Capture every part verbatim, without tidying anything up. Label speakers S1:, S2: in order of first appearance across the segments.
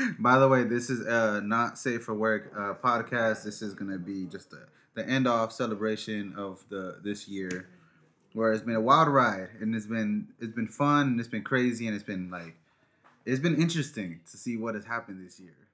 S1: By the way, this is uh not safe for work uh podcast. This is gonna be just a, the end off celebration of the this year, where it's been a wild ride and it's been it's been fun and it's been crazy and it's been like it's been interesting to see what has happened this year.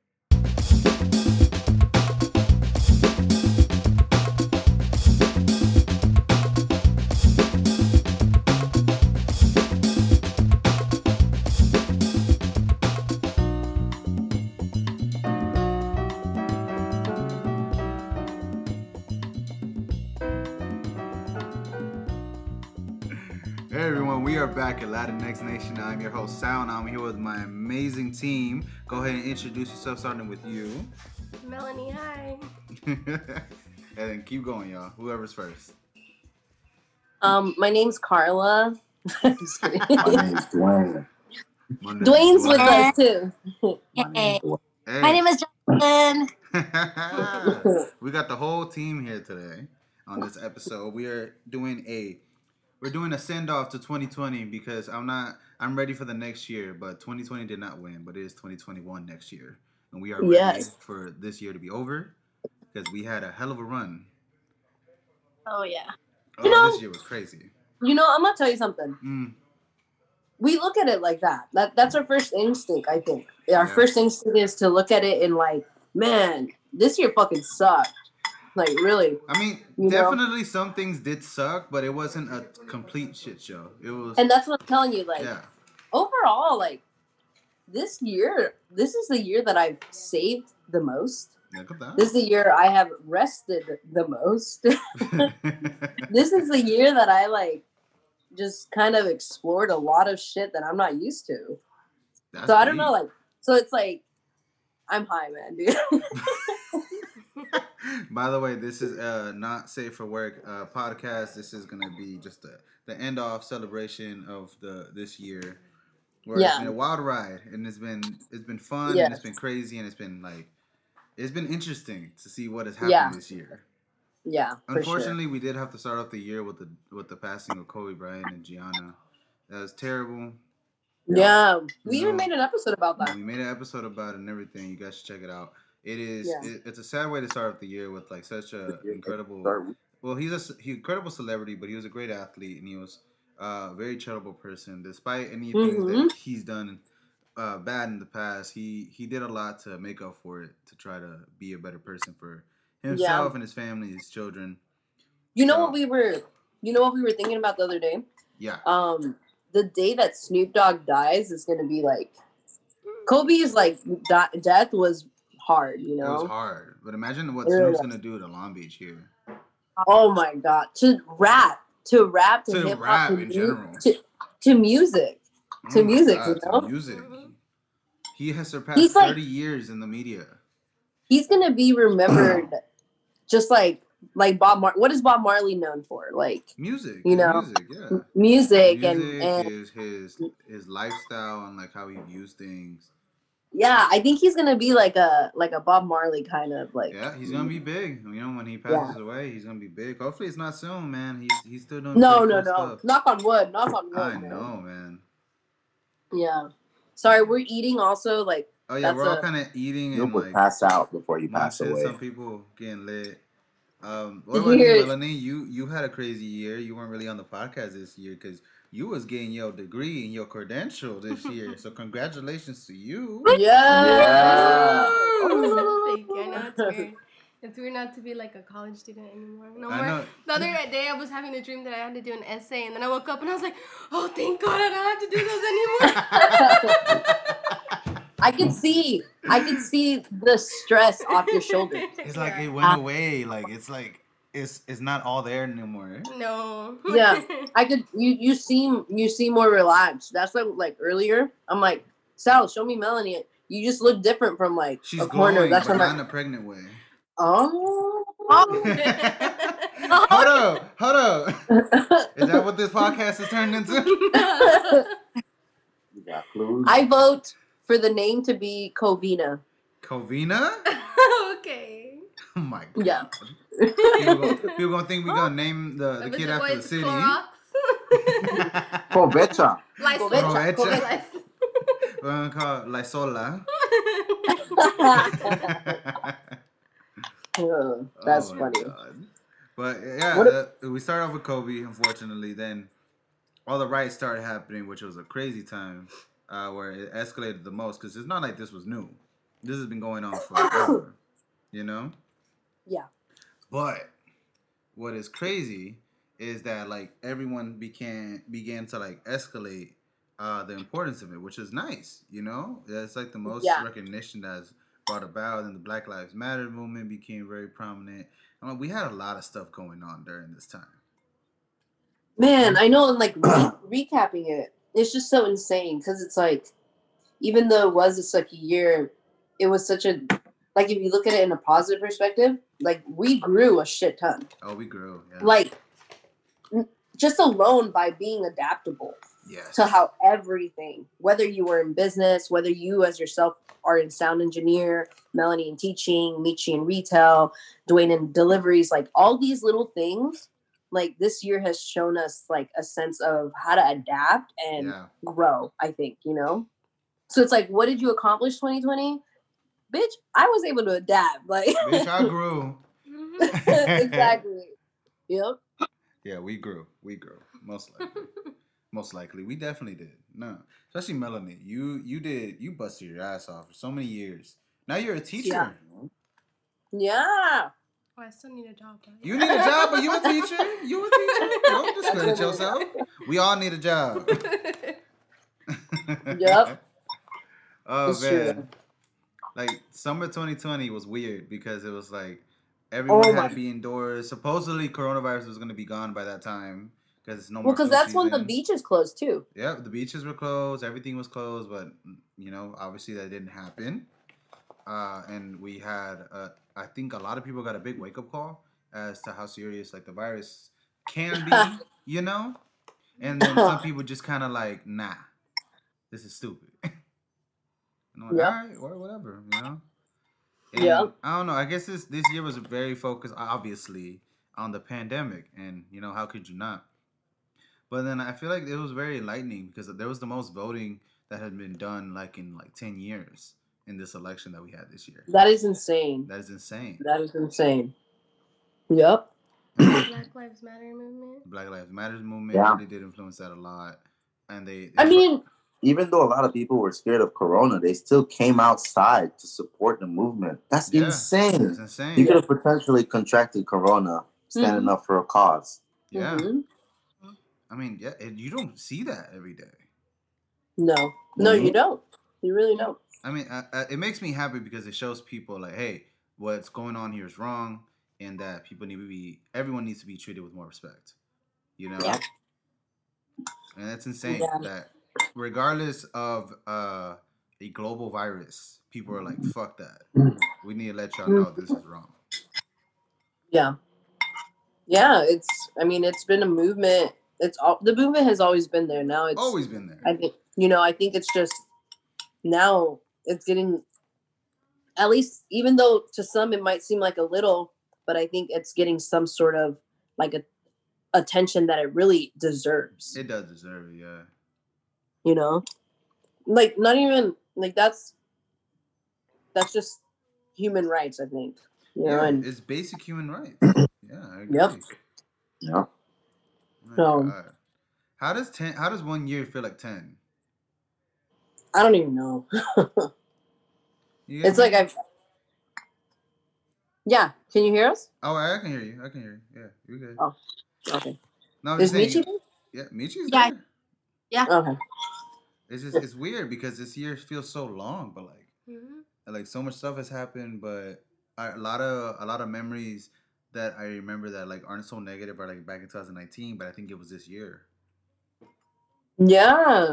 S1: Hey everyone, we are back at Latinx Nation. I'm your host Sal, and I'm here with my amazing team. Go ahead and introduce yourself, starting with you.
S2: Melanie, hi.
S1: And then keep going, y'all. Whoever's first.
S3: Um, my name's Carla. Just kidding.
S4: My name's Dwayne.
S1: My name is
S3: Dwayne's with
S1: Dwayne.
S3: us too.
S4: My name's Dwayne.
S1: Hey.
S2: My name is Jonathan.
S1: We got the whole team here today on this episode. We are doing a we're doing a send off to twenty twenty because I'm not I'm ready for the next year, but twenty twenty did not win, but it is twenty twenty-one next year, and we are ready
S3: Yes.
S1: for this year to be over because we had a hell of a run.
S2: Oh, yeah.
S1: Oh,
S3: You know-
S1: this year was crazy.
S3: You know, I'm gonna tell you something.
S1: Mm,
S3: We look at it like that. That that's our first instinct, I think. Our
S1: Yeah.
S3: first instinct is to look at it and like, man, this year fucking sucked. Like really.
S1: I mean,
S3: You know?
S1: definitely some things did suck, but it wasn't a complete shit show. It was
S3: And that's what I'm telling you. Like
S1: yeah.
S3: overall, like this year, this is the year that I've saved the most.
S1: Look at that.
S3: This is the year I have rested the most. This is the year that I like just kind of explored a lot of shit that I'm not used to.
S1: That's
S3: so I don't
S1: deep.
S3: know, like, so it's like, I'm high, man, dude.
S1: By the way, this is uh not safe for work uh podcast. This is gonna be just a, the end off celebration of the this year, where it's
S3: Yeah.
S1: been a wild ride and it's been it's been fun
S3: Yes.
S1: and it's been crazy and it's been like it's been interesting to see what has happened
S3: Yeah.
S1: this year.
S3: Yeah, for
S1: Unfortunately, we did have to start off the year with the with the passing of Kobe Bryant and Gianna. That was terrible.
S3: sure. Yeah, we
S1: No.
S3: even made an episode about that.
S1: We made an episode about it and everything. You guys should check it out. It is.
S3: Yeah.
S1: It, it's a sad way to start off the year with like such a incredible.
S4: Start-
S1: Well, he's a s- he incredible celebrity, but he was a great athlete and he was uh, a very charitable person. Despite any things
S3: Mhm.
S1: that he's done uh, bad in the past, he he did a lot to make up for it to try to be a better person for himself and his family, his children.
S3: You know
S1: So-
S3: what we were, you know what we were thinking about the other day?
S1: Yeah.
S3: Um, the day that Snoop Dogg dies is gonna be like, Kobe's like di- death was hard, you
S1: It was
S3: know.
S1: hard, but imagine what
S3: It really
S1: Snoop's
S3: was.
S1: gonna do to Long Beach here.
S3: Oh my god, to rap, to rap, to,
S1: To
S3: hip hop,
S1: rap
S3: to,
S1: in
S3: mu-
S1: general.
S3: to, to music. To
S1: Oh my
S3: music,
S1: God,
S3: you
S1: to
S3: know?
S1: music. He has surpassed
S3: He's like-
S1: thirty years in the media.
S3: He's gonna be remembered, just like like Bob Mar. What is Bob Marley known for? Like
S1: Music,
S3: You
S1: his
S3: know,
S1: music, yeah.
S3: music, and
S1: Music,
S3: and
S1: his his his lifestyle and like how he views things.
S3: yeah, I think he's gonna be like a like a Bob Marley kind of like.
S1: Yeah, he's gonna be big. You know, when he passes away, he's gonna be big. Hopefully, it's not soon, man. He's he's still doing
S3: No,
S1: pretty
S3: no,
S1: cool
S3: no.
S1: stuff.
S3: Knock on wood. Knock on wood.
S1: I
S3: man.
S1: know, man.
S3: Yeah. Sorry, we're eating also. Like,
S1: Oh yeah,
S3: That's
S1: we're all
S3: a-
S1: kind of eating
S4: You
S1: and
S4: would
S1: like
S4: pass out before you pass
S1: munching.
S4: away.
S1: Some people getting lit. Um, what
S3: Did
S1: about
S3: you hear
S1: you,
S3: it?
S1: Melanie? You you had a crazy year. You weren't really on the podcast this year because you was getting your degree and your credential this year. So congratulations to you.
S3: yeah.
S4: Yeah.
S2: Thank you. I know it's weird. It's weird not to be like a college student anymore. No
S1: I
S2: more.
S1: know.
S2: The other day I was having a dream that I had to do an essay, and then I woke up and I was like, oh, thank God I don't have to do those anymore.
S3: I can see. I can see the stress off your shoulders.
S1: It's like
S2: Yeah.
S1: it went away. Like it's like it's it's not all there anymore.
S2: No.
S3: Yeah. I could. You you seem you seem more relaxed. That's like like earlier. I'm like, Sal, show me Melanie. You just look different from like
S1: She's
S3: a corner.
S1: glowing,
S3: That's
S1: but
S3: what
S1: not
S3: I'm
S1: in
S3: like.
S1: a pregnant way.
S3: Oh.
S1: Hold up, hold up. Is that what this podcast has turned into?
S4: You got clues?
S3: I vote for the name to be Covina.
S1: Covina?
S2: Okay.
S1: Oh my god.
S3: Yeah.
S1: People gonna, people gonna think we gonna name the, the
S2: If
S1: kid
S2: it's a boy,
S1: after the
S2: it's
S1: city.
S2: Clorox.
S4: Covecha.
S2: Lysol.
S3: Covecha.
S1: Covecha.
S2: Lysol.
S1: We're gonna call it Lysola.
S3: Oh, that's
S1: Oh my
S3: funny.
S1: God. But yeah,
S3: What?
S1: uh, we started off with Kobe, unfortunately. Then all the riots started happening, which was a crazy time uh, where it escalated the most because it's not like this was new. This has been going on forever, you know?
S3: Yeah.
S1: But what is crazy is that like everyone began began to like escalate uh, the importance of it, which is nice, you know? That's like the most
S3: Yeah.
S1: recognition that's brought about, and the Black Lives Matter movement became very prominent. I mean, we had a lot of stuff going on during this time.
S3: Man, I know, and like re- recapping it, it's just so insane because it's like, even though it was just like a year, it was such a, like, if you look at it in a positive perspective, like, we grew a shit ton.
S1: Oh, we grew. Yeah.
S3: Like, n- just alone by being adaptable
S1: yes.
S3: to how everything, whether you were in business, whether you as yourself are in sound engineer, Melanie in teaching, Michi in retail, Dwayne in deliveries, like all these little things, like this year has shown us like a sense of how to adapt and
S1: Yeah.
S3: grow, I think, you know? So it's like, what did you accomplish twenty twenty? Bitch, I was able to adapt. Like,
S1: Bitch, I grew.
S3: exactly. Yep.
S1: Yeah, we grew. We grew. Most likely. Most likely. We definitely did. No. Especially Melanie. You you did you busted your ass off for so many years. Now you're a teacher.
S3: Yeah. Yeah.
S2: Oh, I still need a job. Right?
S1: You need a job, but you a teacher. You a teacher. Don't discredit yourself. We all need a job.
S3: Yep.
S1: Oh
S3: It's
S1: man.
S3: true.
S1: Like summer twenty twenty was weird because it was like everyone
S3: Oh
S1: had
S3: my.
S1: to be indoors. Supposedly coronavirus was going to be gone by that time because it's no
S3: Well,
S1: more.
S3: because
S1: flu
S3: that's when the
S1: season.
S3: beaches closed too.
S1: Yeah, the beaches were closed. Everything was closed, but you know, obviously that didn't happen. Uh, and we had, uh, I think, a lot of people got a big wake up call as to how serious like the virus can be. You know, and then some people just kind of like, nah, this is stupid. And I'm like,
S3: Yep.
S1: all right, or whatever, you know. And
S3: Yep.
S1: I don't know. I guess this this year was very focused, obviously, on the pandemic, and you know, how could you not? But then I feel like it was very enlightening because there was the most voting that had been done like in like ten years in this election that we had this year.
S3: That is insane.
S1: That is insane.
S3: That is insane. Yep.
S2: Black Lives Matter movement.
S1: The Black Lives Matters movement
S4: Yeah.
S1: really did influence that a lot, and they. they
S3: I mean,
S4: Even though a lot of people were scared of Corona, they still came outside to support the movement. That's
S1: yeah,
S4: insane.
S1: That's insane.
S4: You could have potentially contracted Corona standing
S3: Mhm.
S4: up for a cause.
S1: Yeah.
S3: mhm.
S1: I mean, yeah, and you don't see that every day.
S3: No, no,
S4: Mhm.
S3: you don't. You really don't.
S1: I mean, I, I, it makes me happy because it shows people like, hey, what's going on here is wrong, and that people need to be, everyone needs to be treated with more respect. You know,
S3: Yeah.
S1: and that's insane.
S3: Yeah.
S1: That regardless of uh, a global virus, people are like, fuck that. We need to let y'all know this is wrong.
S3: Yeah. Yeah. It's. I mean, it's been a movement. It's all the movement has always been there. Now it's
S1: Always been there.
S3: I think you know. I think it's just now it's getting. At least, even though to some it might seem like a little, but I think it's getting some sort of like a attention that it really deserves.
S1: It does deserve it, yeah.
S3: You know, like not even like that's that's just human rights. I think. You know,
S1: Yeah,
S3: and
S1: it's basic human rights. Yeah, I agree.
S3: Yep.
S4: Yeah.
S1: My
S3: So-
S1: God. How does ten? How does one year feel like ten?
S3: I don't even know.
S1: You get
S3: It's
S1: me?
S3: like I've. Yeah, can you hear us?
S1: Oh, I can hear you. I can hear you. Yeah, you're good.
S3: Oh. Okay.
S1: No, I'm
S3: Is
S1: just saying-
S3: Michi?
S1: Yeah, Michi's
S2: Yeah.
S1: there.
S3: Okay.
S1: It's just it's weird because this year feels so long, but like
S2: Mhm.
S1: like so much stuff has happened, but a lot of a lot of memories that I remember that like aren't so negative are like back in twenty nineteen, but I think it was this year.
S3: Yeah.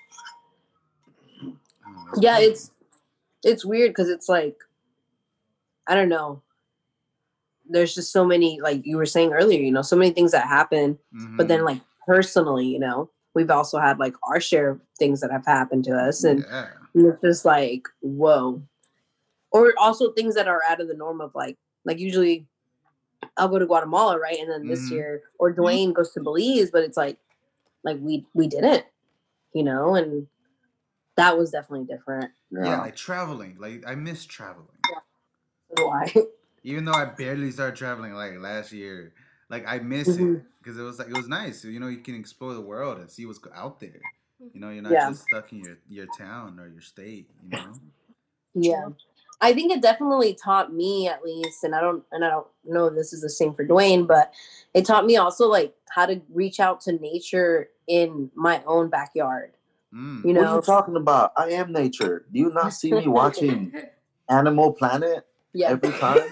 S1: Oh, that's
S3: Yeah,
S1: crazy.
S3: it's it's weird because it's like I don't know. There's just so many, like you were saying earlier, you know, so many things that happen, but then
S1: Mhm.
S3: like personally, you know, we've also had like our share of things that have happened to us, and
S1: yeah,
S3: it's just like whoa. Or also things that are out of the norm of like like usually I'll go to Guatemala, right? And then this
S1: Mhm.
S3: year, or Dwayne goes to Belize, but it's like like we we didn't, you know, and That was definitely different.
S1: Yeah.
S4: Yeah.
S1: like traveling. Like I miss traveling.
S3: So do I.
S1: Even though I barely started traveling like last year, like I miss it
S3: Mhm.
S1: because it was like it was nice. You know, you can explore the world and see what's out there. You know, you're not
S3: Yeah.
S1: just stuck in your your town or your state. You know.
S3: Yeah. I think it definitely taught me, at least, and I don't and I don't know if this is the same for Dwayne, but it taught me also like how to reach out to nature in my own backyard.
S1: Mm.
S3: You
S4: What are
S3: know?
S4: you talking about? I am nature. Do you not see me watching Animal Planet
S3: Yeah.
S4: every time?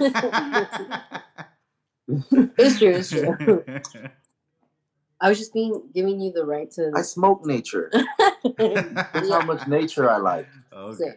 S3: It's true, it's true. I was just being giving you the right to
S4: I smoke nature. That's how much nature I like.
S1: Okay.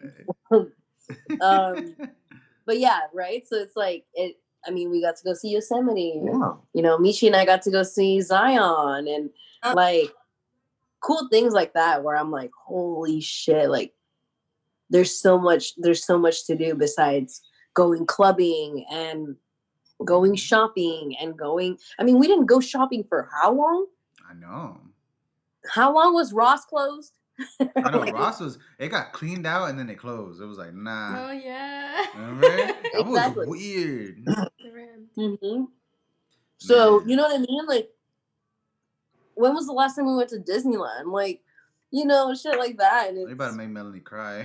S3: um but yeah, right? So it's like it I mean, we got to go see Yosemite.
S4: Yeah.
S3: You know, Michi and I got to go see Zion and like cool things like that where I'm like, holy shit, like there's so much there's so much to do besides going clubbing and going shopping and going I mean, we didn't go shopping for how long?
S1: I know.
S3: How long was Ross closed?
S1: I know Ross was. It got cleaned out and then it closed. It was like nah.
S2: Oh yeah.
S1: Remember? That
S3: Exactly.
S1: was weird.
S3: Mm-hmm. So
S1: Man.
S3: you know what I mean? Like, when was the last time we went to Disneyland? Like, you know, shit like that. And
S1: They
S3: it's,
S1: about to make Melanie cry.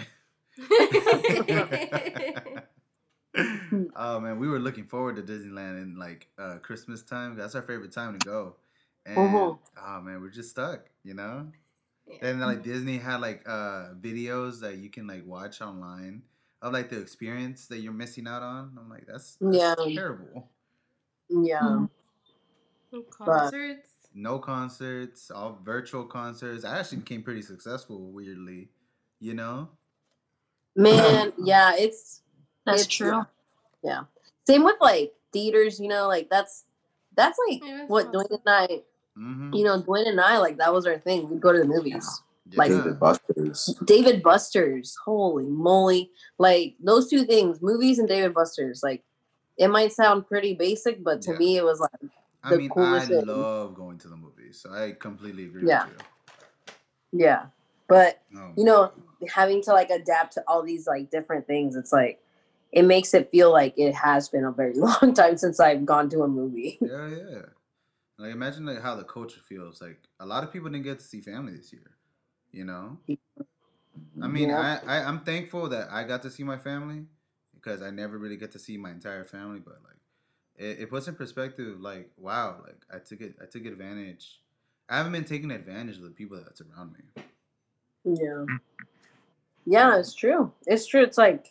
S1: Oh man, we were looking forward to Disneyland in like uh, Christmas time. That's our favorite time to go. And
S3: Mhm.
S1: oh man, we're just stuck, you know.
S2: Yeah.
S1: Then like Disney had like uh videos that you can like watch online of like the experience that you're missing out on. I'm like, that's, that's
S3: Yeah.
S1: terrible.
S3: yeah.
S2: Concerts.
S1: No concerts, all virtual concerts. I actually became pretty successful, weirdly, you know.
S3: Man, yeah, it's
S5: That's
S3: it's,
S5: true.
S3: Yeah. Same with like theaters, you know, like that's that's like
S2: Yeah, that's
S3: what
S2: awesome.
S3: Dwayne and I,
S1: Mm-hmm.
S3: you know, Dwayne and I, like that was our thing. We'd go to the movies.
S1: Yeah.
S3: like-
S4: David Buster's.
S3: David Buster's, holy moly. Like those two things, movies and David Buster's, like it might sound pretty basic, but to
S1: Yeah.
S3: me it was like
S1: I
S3: the
S1: mean, I
S3: coolest thing.
S1: love going to the movies, so I completely agree
S3: Yeah.
S1: with
S3: yeah. But
S1: you. Oh,
S3: you know, having to like adapt to all these like different things, it's like it makes it feel like it has been a very long time since I've gone to a movie.
S1: yeah, yeah. Like imagine like how the culture feels. Like a lot of people didn't get to see family this year. You know, I mean,
S3: Yeah.
S1: I, I I'm thankful that I got to see my family because I never really get to see my entire family. But like, it, it puts in perspective. Like, wow, like I took it. I took advantage. I haven't been taking advantage of the people that's around me.
S3: Yeah. Yeah, it's true. It's true. It's like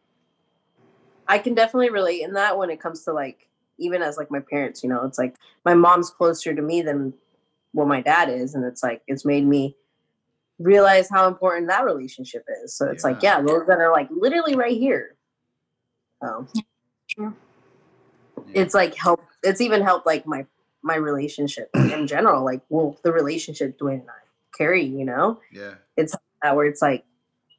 S3: I can definitely relate in that when it comes to like even as like my parents, you know, it's like my mom's closer to me than what my dad is, and it's like it's made me realize how important that relationship is. So it's like,
S1: Yeah.
S3: yeah, those that are like literally right here. Um,
S5: True.
S1: Yeah.
S3: it's like help. It's even helped like my my relationship in general. Like, well, the relationship Dwayne and I carry, you know,
S1: yeah.
S3: that where it's like,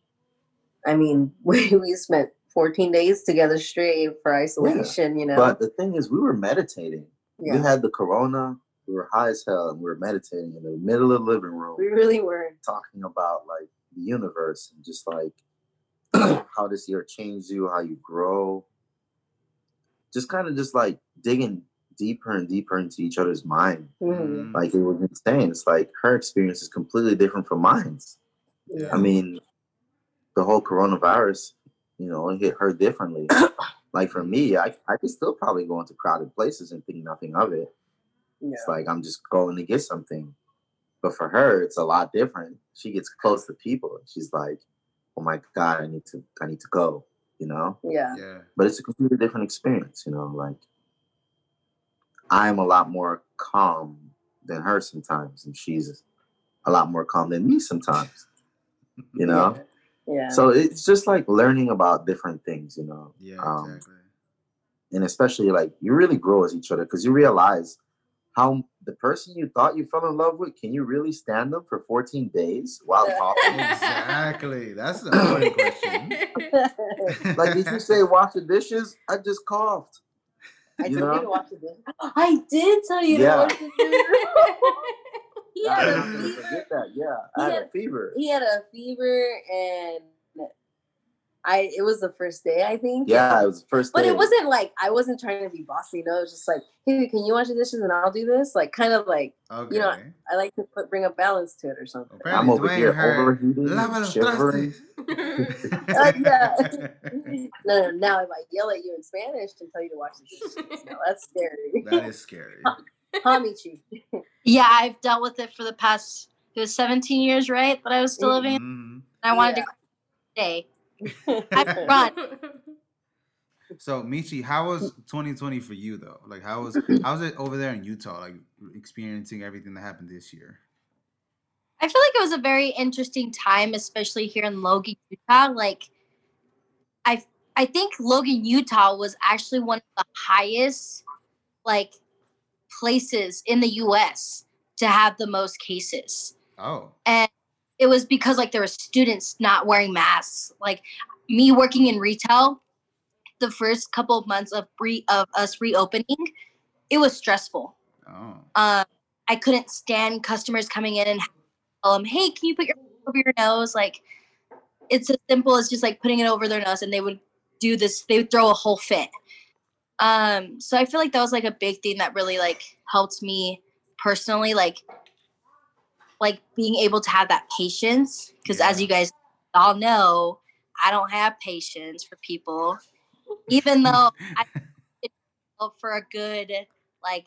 S3: I mean, we we spent fourteen days together straight for isolation, you know.
S4: But the thing is, we were meditating.
S3: yeah,
S4: We had the corona. We were high as hell, and we were meditating in the middle of the living room,
S3: we really were.
S4: talking about like the universe and just like how this year changed you, how you grow. Just kind of just like digging deeper and deeper into each other's mind.
S3: Mhm.
S1: Mm,
S4: Like it was insane. It's like her experience is completely different from mine.
S1: Yeah.
S4: I mean, the whole coronavirus, you know, it hit her differently. Like for me, I, I could still probably go into crowded places and think nothing of it.
S3: Yeah.
S4: It's like I'm just going to get something. But for her, it's a lot different. She gets close to people. And she's like, oh my God, I need to I need to go, you know?
S3: yeah,
S1: yeah.
S4: But it's a completely different experience, you know, like I'm a lot more calm than her sometimes, and she's a lot more calm than me sometimes, you know?
S3: yeah.
S4: So it's just like learning about different things, you know?
S1: Yeah.
S4: Um,
S1: Exactly.
S4: And especially like you really grow as each other because you realize how the person you thought you fell in love with, can you really stand them for fourteen days while talking?
S1: Exactly. That's the important question.
S4: Like, did you say wash the dishes? I just coughed.
S3: I
S4: you
S3: told
S4: know?
S3: you to watch the dishes. I did tell you
S4: Yeah.
S3: to watch the dishes. he
S4: God,
S3: had
S4: I'm
S3: a
S4: not gonna
S3: fever.
S4: forget that. Yeah,
S3: He
S4: I had
S3: had-
S4: a fever.
S3: He had a fever, and I. It was the first day, I think.
S4: Yeah, it was the first
S3: But
S4: day.
S3: it wasn't like I wasn't trying to be bossy. No, it was just like, hey, can you wash the dishes and I'll do this? Like, kind of like,
S1: Okay.
S3: you know, I like to put bring a balance to it or something.
S4: I'm
S1: Apparently,
S4: over
S1: Dwayne
S4: here
S1: heard,
S4: overheating
S1: "Lava
S4: and
S1: los
S4: shivering.
S1: trastes."
S3: Uh, yeah. No, no, now if I yell at you in Spanish and tell you to wash the dishes, no, that's scary.
S1: That is scary.
S3: Hamichi.
S5: Yeah, I've dealt with it for the past, it was seventeen years, right? That I was still living.
S1: Mhm.
S5: I wanted
S3: Yeah.
S5: to stay. I run.
S1: So Michi, how was twenty twenty for you though? Like, how was how was it over there in Utah? Like experiencing everything that happened this year.
S5: I feel like it was a very interesting time, especially here in Logan, Utah. Like, I I think Logan, Utah was actually one of the highest, like, places in the U S to have the most cases.
S1: Oh.
S5: And it was because, like, there were students not wearing masks. Like, me working in retail, the first couple of months of re- of us reopening, it was stressful.
S1: Oh.
S5: Um, I couldn't stand customers coming in and tell them, "Hey, can you put your over your nose?" Like, it's as simple as just like putting it over their nose, and they would do this. They would throw a whole fit. Um, so I feel like that was like a big thing that really like helped me personally, like, like being able to have that patience. Because as
S1: Yeah.
S5: you guys all know, I don't have patience for people, even though I for a good like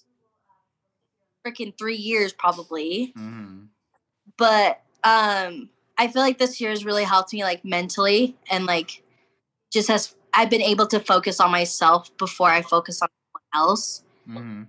S5: freaking three years probably.
S1: hmm
S5: But um I feel like this year has really helped me like mentally, and like just as I've been able to focus on myself before I focus on someone else.
S1: hmm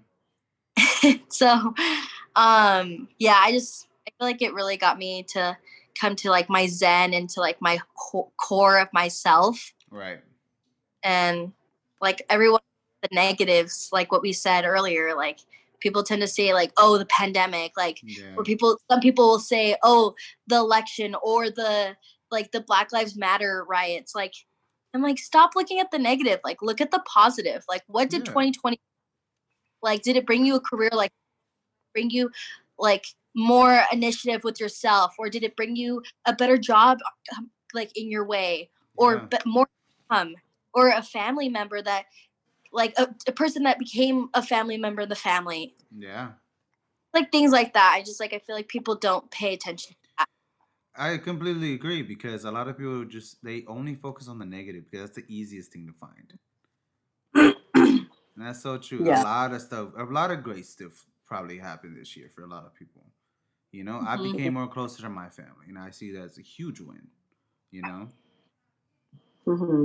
S5: So um yeah, I just I feel like it really got me to come to like my zen and to like my co- core of myself.
S1: Right.
S5: And like everyone, the negatives, like what we said earlier, like people tend to say like, oh, the pandemic, like,
S1: Yeah.
S5: or people, some people will say, oh, the election, or the like the Black Lives Matter riots. Like, I'm like, stop looking at the negative, like look at the positive. Like, what did
S1: Yeah.
S5: twenty twenty, like, did it bring you a career, like bring you like more initiative with yourself, or did it bring you a better job um, like in your way, or
S1: Yeah.
S5: be- more income, or a family member that like a, a person that became a family member of the family,
S1: Yeah.
S5: like things like that. I just like I feel like people don't pay attention to that.
S1: I completely agree because a lot of people just they only focus on the negative because that's the easiest thing to find. And that's so true. A
S3: Yeah.
S1: lot of stuff, a lot of great stuff probably happened this year for a lot of people. You know, I
S5: Mhm.
S1: became more closer to my family, and I see that as a huge win. You know,
S3: hmm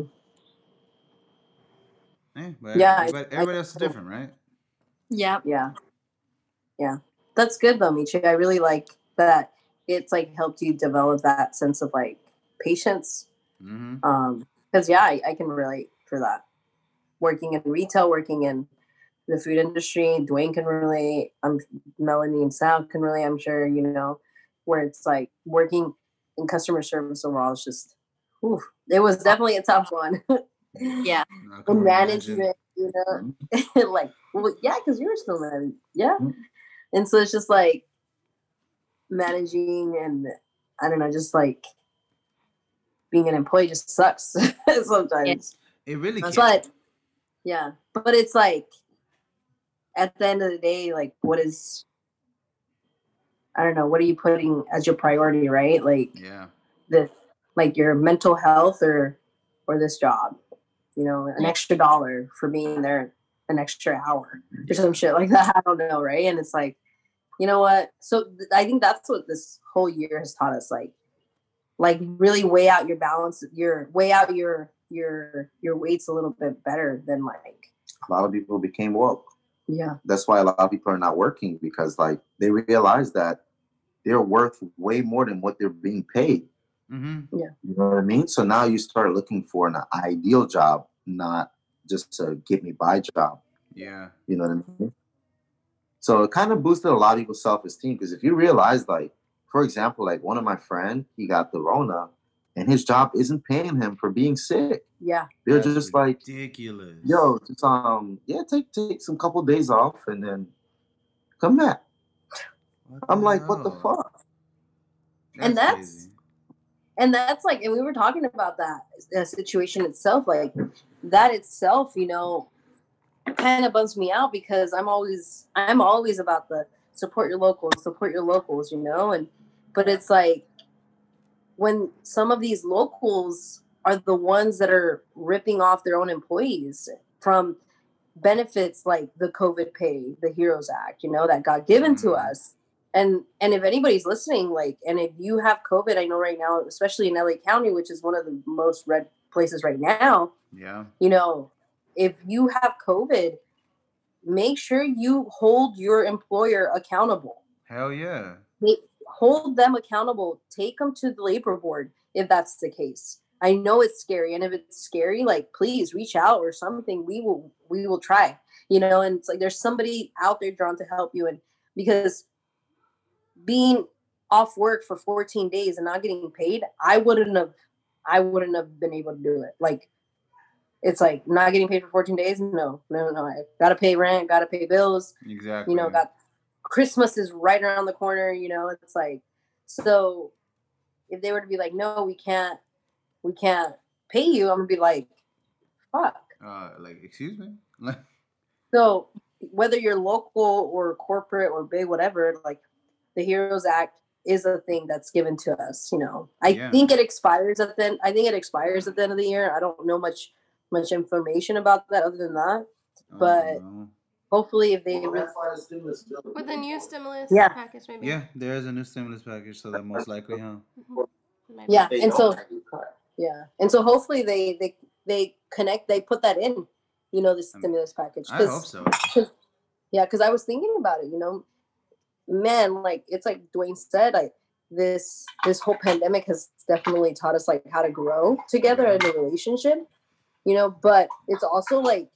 S1: eh, but
S3: Yeah, I-
S1: everybody,
S3: I-
S1: everybody else is different, right?
S5: Yeah.
S3: Yeah. Yeah. That's good though, Michi. I really like that it's like helped you develop that sense of like patience.
S1: Mm-hmm.
S3: Um, because yeah, I, I can relate for that. Working in retail, working in the food industry, Dwayne can relate. I'm Melanie and Sal can relate, I'm sure, you know, where it's like working in customer service overall is just whew, it was definitely a tough one.
S5: Yeah.
S1: I can
S3: And managing
S1: imagine.
S3: it, you know, like, well, yeah, because you were still managing, yeah.
S4: Mhm.
S3: And so it's just like managing, and I don't know, just like being an employee just sucks sometimes.
S1: It really can.
S3: But yeah, but it's like at the end of the day, like, what is, I don't know, what are you putting as your priority, right? Like
S1: Yeah.
S3: the, like your mental health or or this job, you know, an
S5: Yeah.
S3: extra dollar for being there an extra hour or some shit like that. I don't know, right? And it's like, you know what? So th- I think that's what this whole year has taught us. Like, like really weigh out your balance, your weigh out your your your weights a little bit better than like,
S4: A lot of people became woke.
S3: yeah,
S4: That's why a lot of people are not working because like they realize that they're worth way more than what they're being paid.
S1: Mm-hmm.
S4: You know what I mean? So now you start looking for an ideal job, not just a get me by job.
S1: Yeah.
S4: You know what I mean? So it kind of boosted a lot of people's self-esteem because if you realize, like, for example, like one of my friend, he got the Rona and his job isn't paying him for being sick.
S3: yeah,
S4: They're
S1: That's
S4: just like,
S1: ridiculous.
S4: yo, just um, yeah, take take some couple days off and then come back.
S1: What
S4: I'm
S1: the
S4: like, what the
S1: hell?
S4: fuck?
S3: And that's-
S1: crazy.
S3: And that's like, and we were talking about that, that situation itself, like that itself, you know, kind of bums me out because I'm always, I'm always about the support your locals, support your locals, you know, and, but it's like when some of these locals are the ones that are ripping off their own employees from benefits like the COVID pay, the HEROES Act, you know, that got given to
S1: Mhm.
S3: us. And and if anybody's listening, like, and if you have COVID, I know right now, especially in L A County, which is one of the most red places right now,
S1: Yeah.
S3: you know, if you have COVID, make sure you hold your employer accountable.
S1: Hell yeah.
S3: They hold them accountable. Take them to the labor board if that's the case. I know it's scary, and if it's scary, like please reach out or something. We will we will try. You know, and it's like there's somebody out there drawn to help you, and because being off work for fourteen days and not getting paid, I wouldn't have I wouldn't have been able to do it. Like it's like not getting paid for fourteen days. No, no, no. I gotta pay rent, gotta pay bills.
S1: Exactly.
S3: You know, got Christmas is right around the corner, you know, it's like, so if they were to be like, no, we can't, we can't pay you, I'm gonna be like, fuck.
S1: uh, like, excuse me. Like,
S3: So whether you're local or corporate or big, whatever, like the HEROES Act is a thing that's given to us, you know. I
S1: Yeah.
S3: think it expires at the end, I think it expires at the end of the year. I don't know much, much information about that other than that.
S1: I
S3: But
S1: don't know.
S3: hopefully if they,
S4: Well,
S3: re-
S4: that's why the stimulus bill.
S2: With the new stimulus
S3: Yeah.
S2: package, maybe.
S1: Yeah, there is a new stimulus package, so that most likely, huh?
S2: Mhm. Maybe.
S3: yeah,
S4: They
S3: and
S4: don't
S3: so
S4: have to cut.
S3: yeah, and so hopefully they they they connect, they put that in, you know, the
S1: Um,
S3: stimulus package.
S1: I hope so.
S3: Cause, yeah, because I was thinking about it, you know, man, like it's like Dwayne said, like this this whole pandemic has definitely taught us like how to grow together in a relationship, you know, but it's also like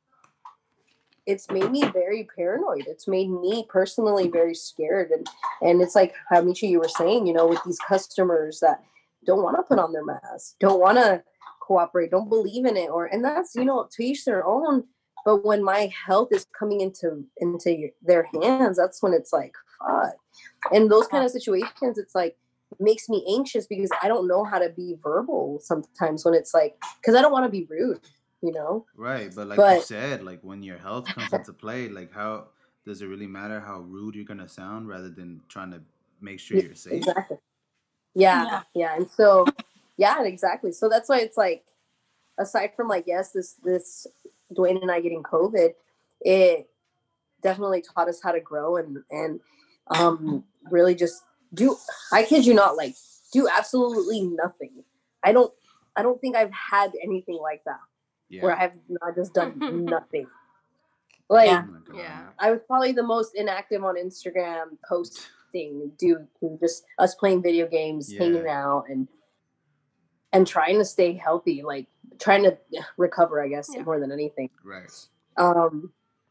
S3: it's made me very paranoid. It's made me personally very scared. And and it's like how Michi, you were saying, you know, with these customers that don't want to put on their mask, don't want to cooperate, don't believe in it, or and that's, you know, to each their own. But when my health is coming into into your, their hands, that's when it's like, fuck. And those kind of situations, it's like makes me anxious because I don't know how to be verbal sometimes when it's like, because I don't want to be rude, you know.
S1: Right, but like you
S3: But
S1: said, like when your health comes into play, like how does it really matter how rude you're gonna sound rather than trying to make sure you're safe?
S3: exactly. Yeah,
S5: Yeah.
S3: yeah, and so yeah, exactly. So that's why it's like, aside from like, yes, this this Dwayne and I getting COVID, it definitely taught us how to grow and and um really just do. I kid you not, like do absolutely nothing. I don't I don't think I've had anything like that where
S1: Yeah.
S3: I've not just done nothing. Like
S5: Yeah.
S1: Oh my God.
S2: Yeah.
S3: I was probably the most inactive on Instagram posting due to just us playing video games,
S1: Yeah.
S3: hanging out, and and trying to stay healthy, like trying to recover, I guess,
S2: Yeah.
S3: more than anything.
S1: Right.
S3: Um,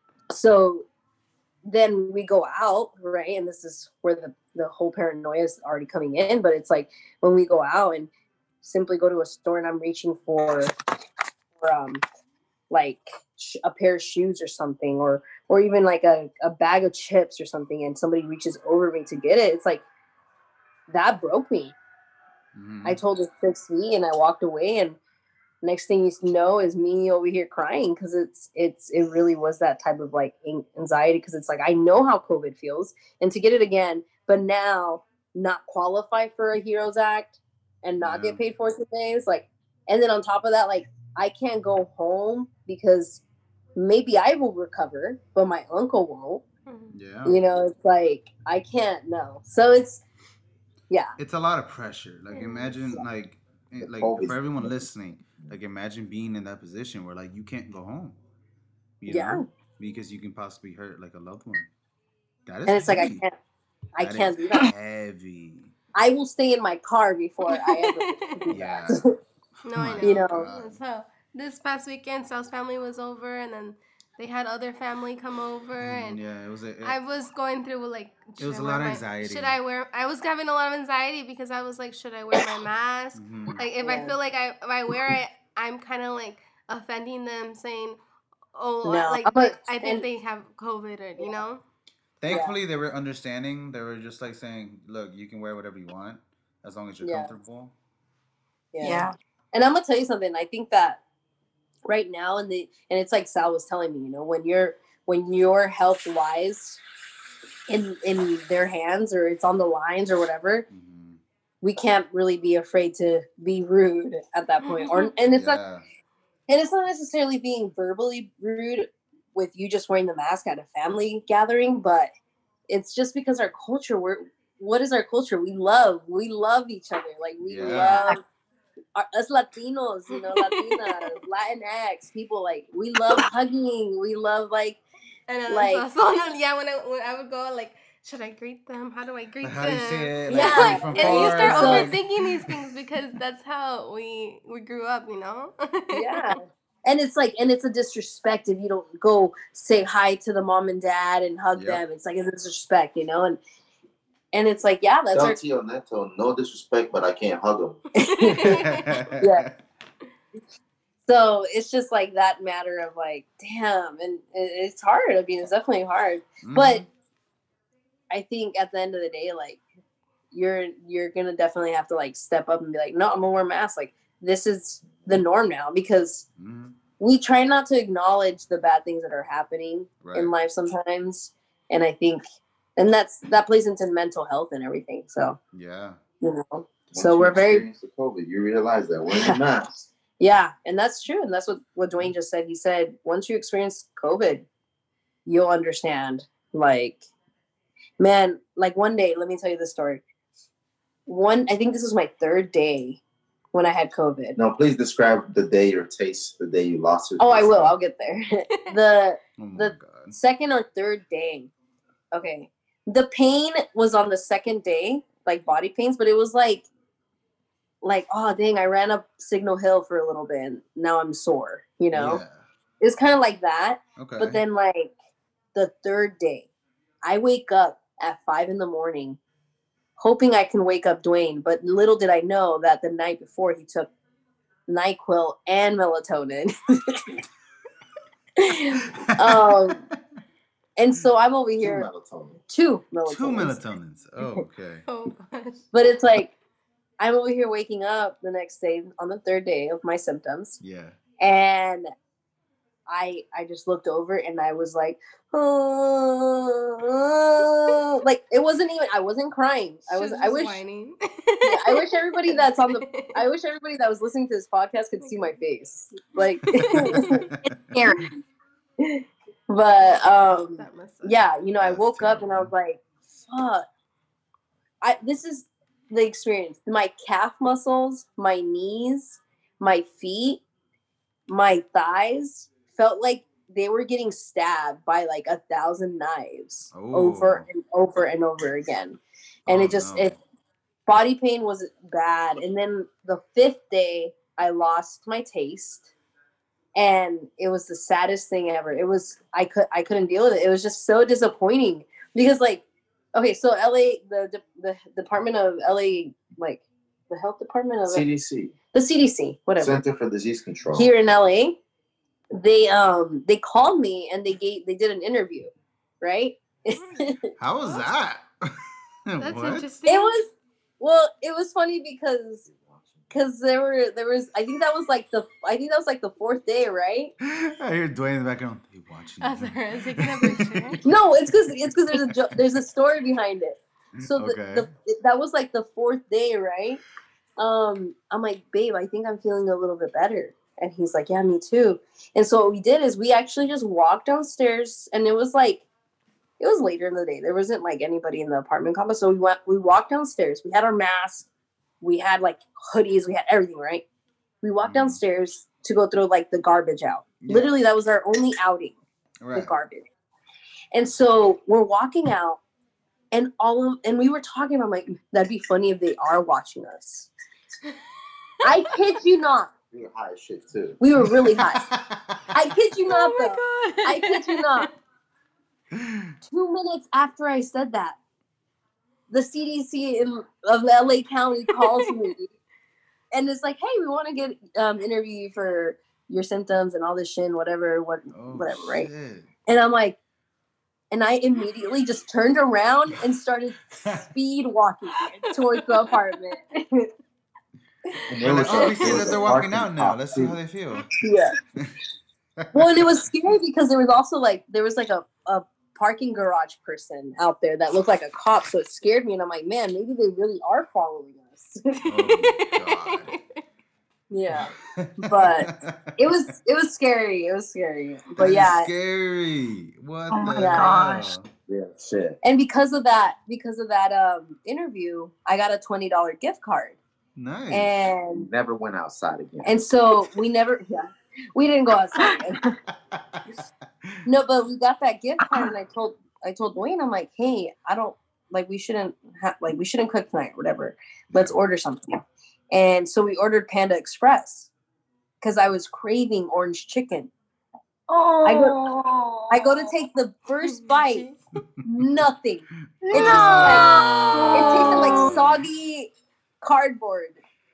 S3: so then we go out, right? And this is where the, the whole paranoia is already coming in. But it's like when we go out and simply go to a store and I'm reaching for, for um, like sh- a pair of shoes or something, or or even like a, a bag of chips or something, and somebody reaches over me to get it, it's like that broke me.
S1: Mhm.
S3: I told her fix me and I walked away, and next thing you know is me over here crying because it's it's it really was that type of like an- anxiety, because it's like I know how COVID feels, and to get it again, but now not qualify for a HEROES Act and not
S1: Yeah.
S3: get paid fourteen days, like, and then on top of that, like I can't go home because maybe I will recover, but my uncle won't.
S2: Mhm.
S1: Yeah.
S3: You know, it's like I can't no. So it's yeah.
S1: It's a lot of pressure. Like
S2: It
S1: imagine
S2: is.
S1: like eh, like
S4: Always.
S1: for everyone listening, like imagine being in that position where like you can't go home. You
S3: Yeah.
S1: know? Because you can possibly hurt like a loved one. That is
S3: And it's like I
S1: heavy.
S3: can't I
S1: That
S3: can't
S1: is
S3: do that.
S1: heavy.
S3: I will stay in my car before I ever do
S1: Yeah.
S3: that.
S2: No, I
S1: My
S2: know.
S3: You know.
S1: God.
S2: That's how this past weekend, Sal's family was over, and then they had other family come over,
S1: Mm,
S2: and
S1: yeah, it was a, it,
S2: I was going through like.
S1: It was
S2: should
S1: a
S2: I
S1: lot
S2: wear
S1: of
S2: my-
S1: anxiety.
S2: Should I wear? I was having a lot of anxiety because I was like, should I wear my mask?
S1: Mhm.
S2: Like, if
S3: Yeah.
S2: I feel like I if I wear it, I'm kind of like offending them, saying, "Oh,
S3: No,
S2: like
S3: I'm like-
S2: I think
S3: and-
S2: they have COVID," or you know.
S1: thankfully they were understanding. They were just like saying, "Look, you can wear whatever you want as long as you're
S3: Yeah.
S1: comfortable."
S3: Yeah.
S5: Yeah.
S3: And I'm gonna tell you something. I think that right now, and the and it's like Sal was telling me, you know, when you're when your health lies in in their hands or it's on the lines or whatever,
S1: Mhm.
S3: we can't really be afraid to be rude at that point. Or and it's not
S1: Yeah.
S3: and it's not necessarily being verbally rude with you just wearing the mask at a family gathering, but it's just because our culture, we're what is our culture? We love, we love each other. Like we
S1: Yeah.
S3: love our, us Latinos, you know, Latinas, Latinx people. Like we love hugging. We love like
S2: And uh,
S3: like
S2: it's also, yeah, when I, when I would go, like, should I greet them? How do I greet
S1: Like, how
S2: them?
S1: do you say it?
S3: Yeah,
S1: Like, greet from
S3: yeah,
S2: And you
S1: far.
S2: start
S3: so-
S1: like-
S2: overthinking these things because that's how we we grew up, you know?
S3: yeah. And it's like, and it's a disrespect if you don't go say hi to the mom and dad and hug
S1: Yep.
S3: them. It's like a disrespect, you know. And and it's like, yeah, that's
S4: Tell
S3: our
S4: Tio Neto, no disrespect, but I can't hug him.
S3: Yeah. So it's just like that matter of like, damn, and it, it's hard. I mean, it's definitely hard.
S1: Mhm.
S3: But I think at the end of the day, like you're you're gonna definitely have to like step up and be like, no, I'm gonna wear a mask. Like this is the norm now because
S1: Mhm.
S3: we try not to acknowledge the bad things that are happening
S1: Right.
S3: in life sometimes. And I think and that's that plays into mental health and everything. So,
S1: Yeah.
S3: you know.
S4: Once
S3: So
S4: you
S3: we're very
S4: experience the COVID, you realize that wearing a mask.
S3: Yeah, and that's true. And that's what, what Dwayne just said. He said, once you experience COVID, you'll understand. Like, man, like one day, let me tell you this story. One, I think this was my third day when I had COVID.
S4: No, please describe the day your taste, the day you lost your
S3: Oh, I
S4: taste.
S3: will. I'll get there. the
S1: Oh my
S3: The-
S1: god.
S3: second or third day. Okay. The pain was on the second day, like body pains, but it was like, like, oh, dang, I ran up Signal Hill for a little bit and now I'm sore, you know?
S1: Yeah.
S3: It was kind of like that.
S1: Okay.
S3: But then, like, the third day, I wake up at five in the morning, hoping I can wake up Dwayne. But little did I know that the night before he took NyQuil and melatonin. um, and so I'm over
S4: Two
S3: here,
S4: melatonin.
S3: two melatonins.
S1: Two melatonins. Oh, okay.
S2: Oh, gosh.
S3: But it's like, I'm over here waking up the next day on the third day of my symptoms.
S1: Yeah.
S3: And I I just looked over and I was like, oh, like it wasn't even I wasn't crying. I was
S2: She's
S3: I
S2: just
S3: wish
S2: whining.
S3: yeah, I wish everybody that's on the I wish everybody that was listening to this podcast could see my face. Like
S5: Scary.
S3: but um
S2: That must suck.
S3: yeah, you know, I
S1: That's
S3: woke up and I was
S1: terrible.
S3: like, fuck. I this is the experience. My calf muscles, my knees, my feet, my thighs felt like they were getting stabbed by like a thousand knives over
S1: Oh.
S3: and over and over again. And
S1: Oh,
S3: it just
S1: no.
S3: it body pain was bad. And then the fifth day I lost my taste. And it was the saddest thing ever. It was I could I couldn't deal with it. It was just so disappointing because like okay, so L A the the, the Department of L A like the health department of
S4: C D C,
S3: the C D C, whatever.
S4: Center for Disease Control.
S3: Here in L A, they um they called me and they gave they did an interview, right?
S1: How was that?
S2: That's
S1: what?
S2: interesting.
S3: It was well, it was funny because because there were there was I think that was like the I think that was like the fourth day, right?
S1: I hear Dwayne in the background. Hey, watching.
S2: That's
S1: you."
S2: her. Is it gonna be sure?
S3: No, it's because it's because there's a jo- there's a story behind it. So the,
S1: Okay.
S3: the that was like the fourth day, right? Um, I'm like, babe, I think I'm feeling a little bit better. And he's like, yeah, me too. And so what we did is we actually just walked downstairs and it was like it was later in the day. There wasn't like anybody in the apartment complex. So we went we walked downstairs. We had our masks, we had like hoodies, we had everything, right? We walked
S1: Mhm.
S3: downstairs to go throw like the garbage out.
S1: Yeah.
S3: Literally, that was our only outing, the
S1: Right.
S3: garbage. And so we're walking out and all of and we were talking about like that'd be funny if they are watching us. I kid you not.
S4: We were high as shit too.
S3: We were really high. I kid you not
S2: Oh my
S3: though.
S2: god.
S3: I kid you not. Two minutes after I said that, the C D C in, of L A County calls me and it's like, hey, we want to get um interview you for your symptoms and all this shit and whatever, what
S1: Oh,
S3: whatever, right?
S1: shit.
S3: And I'm like, and I immediately just turned around and started speed walking towards the apartment.
S4: And
S1: They're like,
S4: was
S1: oh,
S4: a-
S1: we see
S4: it
S1: that
S4: was a
S1: they're walking
S4: parking
S1: out now.
S4: lot,
S1: Let's see
S4: too.
S1: how they feel.
S3: Yeah. Well, and it was scary because there was also like there was like a, a parking garage person out there that looked like a cop, so it scared me, and I'm like, man, maybe they really are following us.
S1: Oh, God.
S3: Yeah, but it was it was scary. It was scary, but
S1: That is
S3: yeah,
S1: scary. What
S5: Oh my
S1: the
S5: gosh.
S1: hell?
S4: Yeah, shit.
S3: and because of that, because of that um interview, I got a twenty dollar gift card,
S1: Nice.
S3: and
S4: Never went outside again.
S3: and so we never, yeah, we didn't go outside. No, but we got that gift card, and I told I told Dwayne, I'm like, hey, I don't like we shouldn't have like we shouldn't cook tonight or whatever. Let's order something. And so we ordered Panda Express because I was craving orange chicken.
S5: Oh.
S3: I go I go to take the first bite, nothing. It just
S1: No.
S3: like, it tasted like soggy cardboard.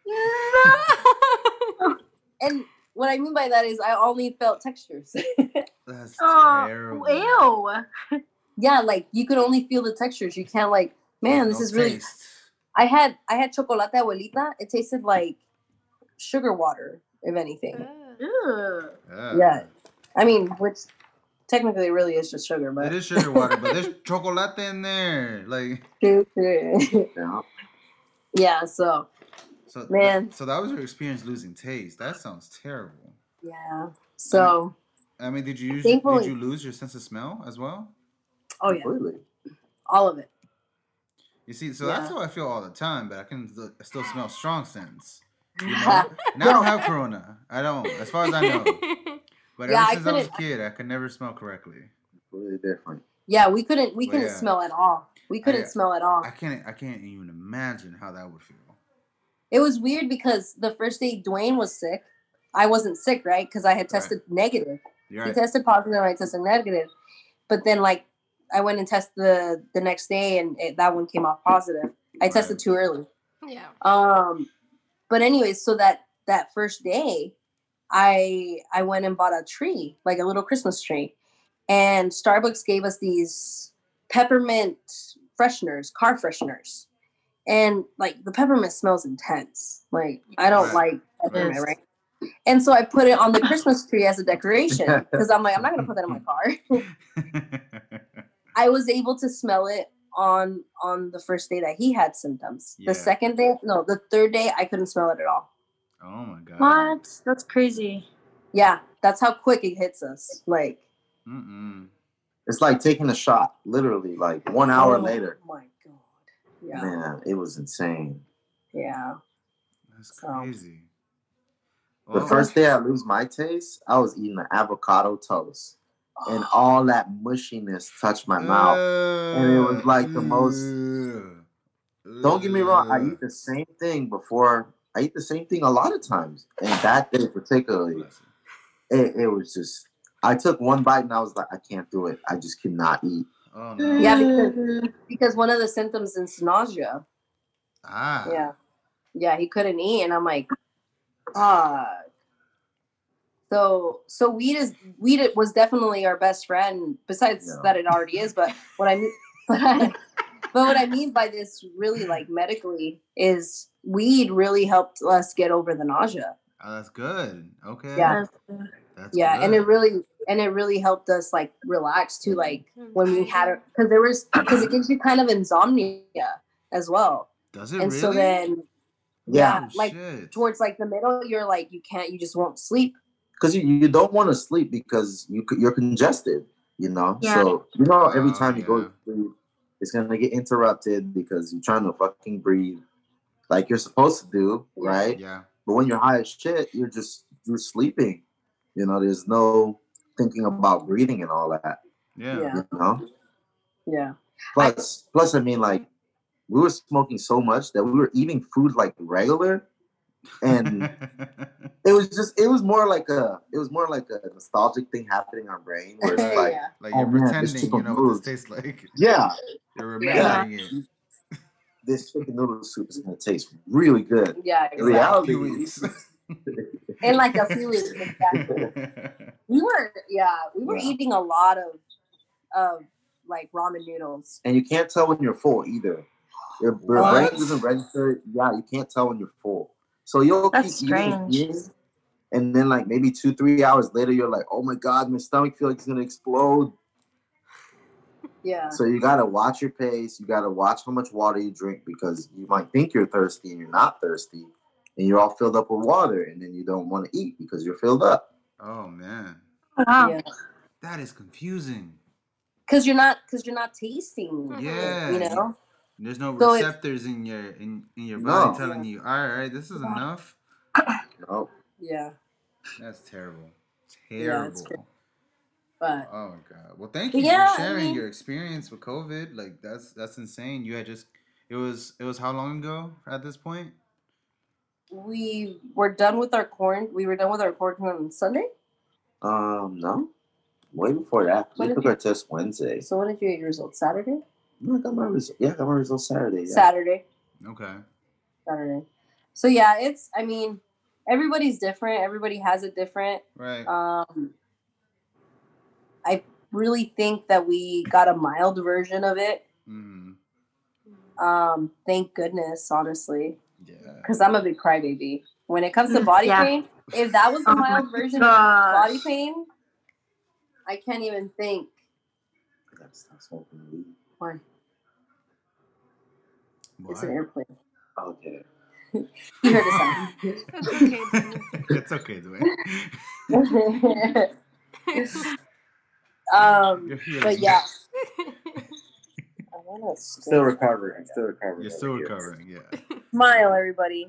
S2: No.
S3: And what I mean by that is I only felt textures.
S1: That's
S5: Oh,
S1: terrible.
S5: ew.
S3: Yeah, like you could only feel the textures. You can't like, man, this
S1: No
S3: is really.
S1: taste.
S3: I had I had chocolate abuelita. It tasted like sugar water, if anything.
S5: Ew.
S1: Yeah.
S3: Yeah, I mean, which technically really is just sugar, but
S1: It is sugar water, but there's chocolate in there. Like,
S3: true, true.
S4: Yeah.
S3: Yeah, so
S1: so
S3: Man.
S1: so that was your experience losing taste. That sounds terrible.
S3: yeah, so
S1: I mean, did you use,
S3: Thankfully-
S1: did you lose your sense of smell as well?
S3: oh yeah,
S4: Completely.
S3: all of it.
S1: You see, so
S3: Yeah.
S1: that's how I feel all the time, but I can st- I still smell strong scents. You know? And I don't have corona. I don't, as far as I know. But
S3: Yeah,
S1: ever
S3: I
S1: since I, was a
S3: couldn't-
S1: kid, I could never smell correctly.
S4: Completely different.
S3: Yeah, we couldn't we
S1: Well,
S3: couldn't
S1: yeah.
S3: smell at all. We couldn't
S1: I-
S3: smell at all.
S1: I can't I can't even imagine how that would feel.
S3: It was weird because the first day Dwayne was sick, I wasn't sick, right? Because I had tested negative.
S1: You're
S3: He
S1: right.
S3: tested positive, and I tested negative. But then, like, I went and tested the the next day, and it, that one came off positive. I
S1: Right.
S3: tested too early.
S2: Yeah.
S3: Um, but anyways, so that that first day, I I went and bought a tree, like a little Christmas tree, and Starbucks gave us these peppermint fresheners, car fresheners, and like the peppermint smells intense. Like I don't
S1: Right.
S3: like peppermint,
S5: Yes.
S3: right? And so I put it on the Christmas tree as a decoration because I'm like, I'm not gonna put that in my car. I was able to smell it on on the first day that he had symptoms.
S1: Yeah.
S3: The second day, no, the third day, I couldn't smell it at all.
S1: Oh my god.
S5: What? That's crazy.
S3: Yeah, that's how quick it hits us. Like
S1: Mm-mm.
S4: It's like taking a shot, literally, like one hour
S3: oh
S4: later.
S3: my god. Yeah,
S4: Man, it was insane.
S3: yeah.
S1: That's
S3: So-
S1: crazy.
S4: The
S1: Well,
S4: first day I lose my taste, I was eating an avocado toast, and all that mushiness touched my mouth. and it was like the most- Don't get me wrong, I eat the same thing before. I eat the same thing a lot of times, and that day particularly, it, it was just. I took one bite and I was like, I can't do it. I just cannot eat.
S1: Oh no.
S3: Yeah, because because one of the symptoms is nausea.
S1: Ah.
S3: Yeah, yeah. He couldn't eat, and I'm like, ah. So so weed is weed was definitely our best friend. Besides
S4: Yeah.
S3: that, it already is. But what I mean, but I, but what I mean by this, really, like medically, is weed really helped us get over the nausea.
S1: Oh, that's good. Okay.
S3: Yeah.
S1: That's
S3: Yeah,
S1: good.
S3: and it really and it really helped us like relax too. Like when we had it, because there was because it gives you kind of insomnia as well.
S1: Does it
S3: And
S1: really?
S3: so then,
S4: Yeah.
S3: yeah,
S1: Oh,
S3: like
S1: shit.
S3: towards like the middle, you're like you can't, you just won't sleep.
S4: Because you, you don't want to sleep because you c- you're congested, you know.
S5: Yeah.
S4: So you know every
S1: Oh,
S4: time you go
S1: yeah.
S4: to sleep, it's gonna get interrupted because you're trying to fucking breathe like you're supposed to do,
S3: Yeah.
S4: right?
S1: Yeah.
S4: But when you're high as shit, you're just you're sleeping. You know, there's no thinking about breathing and all that.
S1: Yeah.
S3: Yeah.
S4: You know.
S3: Yeah,
S4: Plus, plus, I mean, like we were smoking so much that we were eating food like regular, and it was just it was more like a it was more like a nostalgic thing happening in our brain where it's like,
S3: yeah,
S1: like
S4: Oh,
S1: you're
S4: man, this
S1: pretending
S4: chicken
S1: you know what
S4: moves.
S1: this tastes like.
S4: yeah,
S1: You're
S3: Yeah.
S1: remembering it.
S4: this chicken noodle soup is gonna taste really good.
S3: yeah.
S4: In
S3: Exactly.
S1: A
S4: reality,
S1: few weeks.
S3: In like a few weeks, exactly. We were, yeah, we were
S4: Yeah.
S3: eating a lot of, of like ramen noodles.
S4: And you can't tell when you're full either. Your, your
S1: What?
S4: brain doesn't register. Yeah, you can't tell when you're full. So you'll
S5: That's
S4: keep eating,
S5: strange.
S4: eating, and then like maybe two, three hours later, you're like, oh my God, my stomach feels like it's gonna explode.
S3: Yeah.
S4: So you gotta watch your pace. You gotta watch how much water you drink because you might think you're thirsty and you're not thirsty, and you're all filled up with water, and then you don't want to eat because you're filled up.
S1: Oh man,
S5: Wow.
S3: Yeah.
S1: that is confusing.
S3: Because you're not because you're not tasting.
S2: Mhm.
S1: Yeah,
S3: You know.
S1: there's no
S3: So it's-
S1: receptors in your in, in your
S4: No.
S1: body telling you, all right, this is enough.
S4: No.
S3: Yeah.
S1: That's terrible.
S3: Yeah,
S1: Terrible.
S3: it's crazy. But
S1: Oh my god. Well, thank you
S3: Yeah, I
S1: for sharing
S3: mean-
S1: your experience with COVID. Like that's that's insane. You had just it was it was how long ago at this point?
S3: we were done with our corn. We were done with our quarantine on Sunday.
S4: Um, no. Way before that.
S3: When
S4: We
S3: did
S4: took
S3: you-
S4: our test Wednesday.
S3: So when did you get your results? Saturday.
S4: No, I got my result. Yeah, I got my results Saturday. Yeah.
S3: Saturday.
S1: Okay.
S3: Saturday. So yeah, it's. I mean, everybody's different. Everybody has it different.
S1: Right.
S3: Um, I really think that we got a mild version of it.
S1: Mm,
S3: Um, thank goodness, honestly,
S1: yeah.
S3: because I'm a big crybaby. When it comes to body
S5: Yeah.
S3: pain, if that was the
S5: Oh my
S3: mild version of
S5: gosh.
S3: body pain, I can't even think.
S4: I gotta stop smoking weed.
S3: Why? It's an
S1: What?
S3: airplane.
S4: Okay.
S3: You heard the sound.
S2: It's okay. Daniel.
S1: It's okay, Dwayne.
S3: um,
S1: You're healing.
S3: but yeah, I wanna
S4: Still recovering. Still recovering.
S1: You're still
S4: over here.
S1: recovering, yeah.
S3: smile, everybody.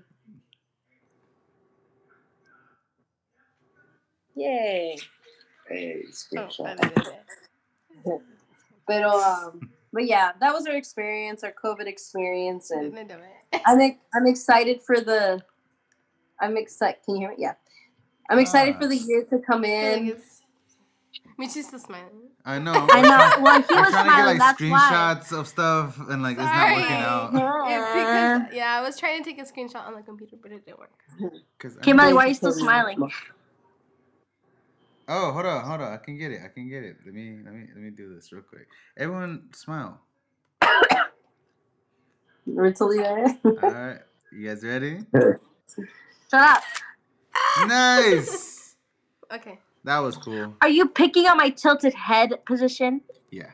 S3: Yay!
S4: Hey,
S2: Oh,
S4: screenshot.
S2: I did it.
S3: But um, but yeah, that was our experience, our COVID experience, and
S2: Didn't do it.
S3: I'm ex- I'm excited for the. I'm excited. Can you hear me? Yeah, I'm excited
S1: Ah.
S3: for the year to come
S2: I feel
S3: in.
S2: like it's. Michi's still smiling.
S1: I know.
S5: I know. Well, he
S1: I'm
S5: was
S1: trying
S5: smiling.
S1: to get
S5: That's
S1: like
S5: why.
S1: screenshots of stuff and like it's not working
S2: Sorry.
S1: out.
S2: It's because yeah, I was trying to take a screenshot on the computer, but it didn't work.
S1: Cause I-
S5: Kimberly, why are you still smiling?
S1: Oh, hold on, hold on. I can get it. I can get it. Let me let me let me do this real quick. Everyone smile.
S3: Ritually there.
S1: All right. You guys ready?
S5: Shut up.
S1: Nice.
S2: Okay.
S1: That was cool.
S5: Are you picking on my tilted head position?
S1: Yeah.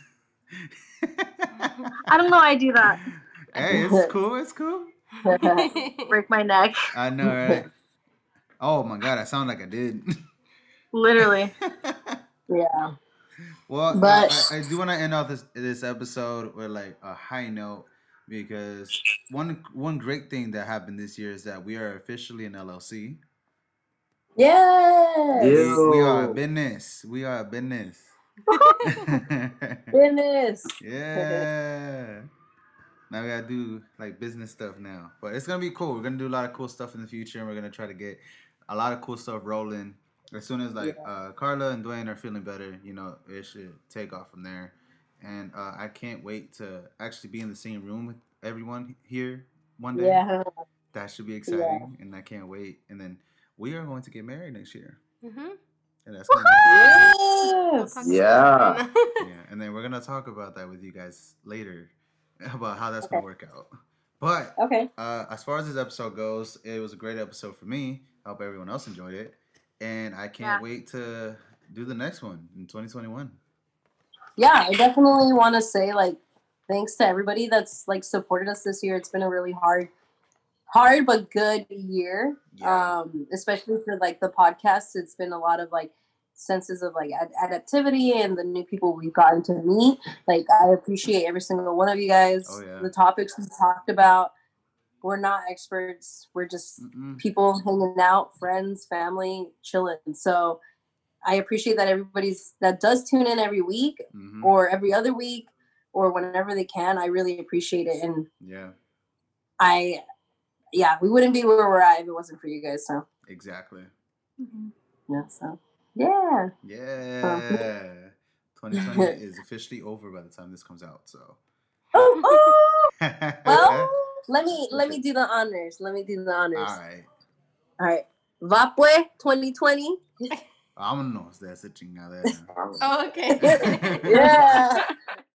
S5: I don't know. I do that.
S1: Hey, it's cool. It's cool.
S5: Break my neck.
S1: I know, right? Oh my god, I sound like I did.
S5: Literally.
S3: Yeah.
S1: Well,
S3: But-
S1: I, I, I do want to end off this this episode with like a high note because one one great thing that happened this year is that we are officially an L L C.
S3: Yes.
S1: We,
S4: Ew.
S1: we are a business. We are a business.
S3: Goodness.
S1: Yeah. Now we gotta do like business stuff now, but it's gonna be cool. We're gonna do a lot of cool stuff in the future, and we're gonna try to get a lot of cool stuff rolling. As soon as like
S3: Yeah.
S1: uh, Carla and Dwayne are feeling better, you know, it should take off from there. And uh, I can't wait to actually be in the same room with everyone here one day.
S3: Yeah.
S1: That should be exciting, and I can't wait. And then we are going to get married next year,
S2: Mm-hmm.
S1: and that's gonna be
S3: Yes.
S4: Yeah.
S1: yeah. And then we're gonna talk about that with you guys later about how that's
S3: Okay.
S1: gonna work out. But
S3: Okay.
S1: uh, as far as this episode goes, it was a great episode for me. I hope everyone else enjoyed it, and I can't
S5: Yeah.
S1: wait to do the next one in twenty twenty-one.
S3: Yeah, I definitely want to say like thanks to everybody that's like supported us this year. It's been a really hard, hard but good year.
S1: Yeah.
S3: Um, especially for like the podcast. It's been a lot of like senses of like ad- adaptivity and the new people we've gotten to meet. Like I appreciate every single one of you guys.
S1: Oh, yeah.
S3: The topics we talked about. We're not experts. We're just
S1: Mm-mm.
S3: people hanging out, friends, family, chilling. So I appreciate that everybody's that does tune in every week
S1: Mhm.
S3: or every other week or whenever they can. I really appreciate it. And
S1: Yeah.
S3: I, yeah, we wouldn't be where we're at if it wasn't for you guys. So,
S1: Exactly.
S3: yeah, so, yeah.
S1: Yeah. twenty twenty is officially over by the time this comes out. So.
S3: Oh, oh. Well, let me, let me do the honors. Let me do the honors.
S1: all right.
S3: All right. Vapwe twenty twenty.
S1: Vámonos de esa chingadera.
S2: Oh, okay.
S3: Yeah.